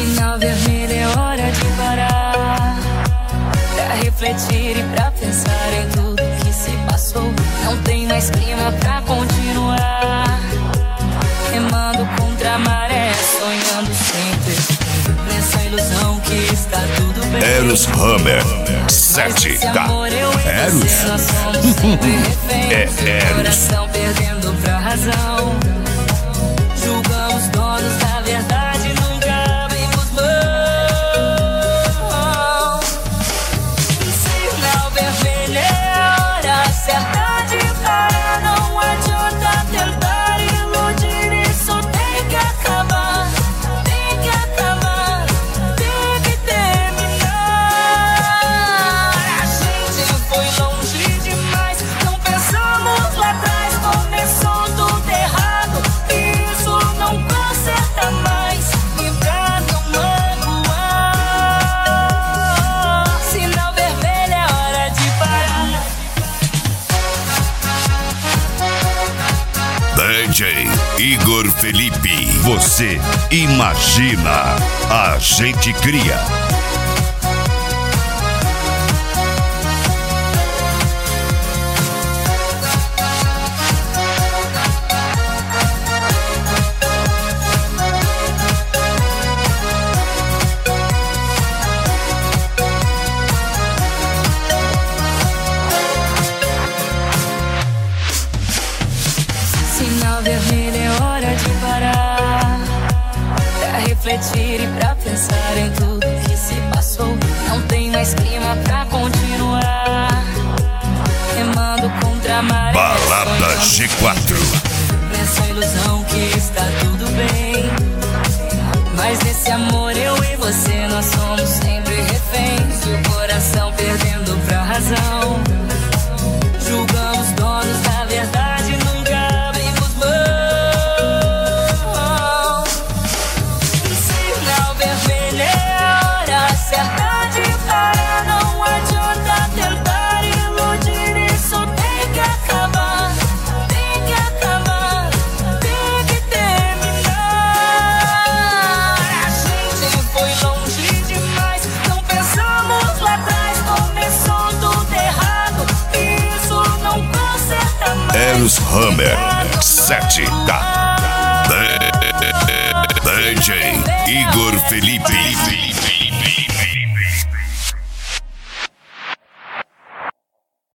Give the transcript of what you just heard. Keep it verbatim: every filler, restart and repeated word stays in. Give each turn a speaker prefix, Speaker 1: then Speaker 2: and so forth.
Speaker 1: Sinal vermelho, é hora de parar, pra refletir e pra pensar em tudo que se passou. Não tem mais clima pra continuar, remando contra a maré, sonhando sempre nessa ilusão que está tudo bem.
Speaker 2: Eros Hammer sete K. Eros? É Eros.
Speaker 1: Coração perdendo pra razão, julgamos donos da verdade, nunca abrimos mão. Sinal vermelho, é a hora certa de parar. Não adianta tentar iludir, isso tem que acabar, tem que acabar, tem que terminar. A gente foi longe demais, não pensamos lá atrás, começou tudo errado, e isso não conserta mais, e pra não magoar. Sinal vermelho, é hora de parar.
Speaker 2: D J Igor Felipe. Você imagina, a gente cria.
Speaker 1: Sinal vermelho, é hora de parar, pra refletir e pra pensar em tudo que se passou. Não tem mais clima pra continuar, remando contra a maré,
Speaker 2: Balada G quatro.
Speaker 1: nessa ilusão que está tudo bem. Mas nesse amor eu e você, nós somos sempre reféns, e o coração perdendo pra razão, julgamos donos da verdade, nunca abrimos mão. Sinal vermelho, é a hora certa de parar. Não adianta tentar iludir, isso tem que acabar, tem que acabar, tem que terminar. A gente foi longe demais, não pensamos lá atrás, começou tudo errado, e isso não conserta mais.
Speaker 2: Eros Hammer sete K. D J Igor Felipe.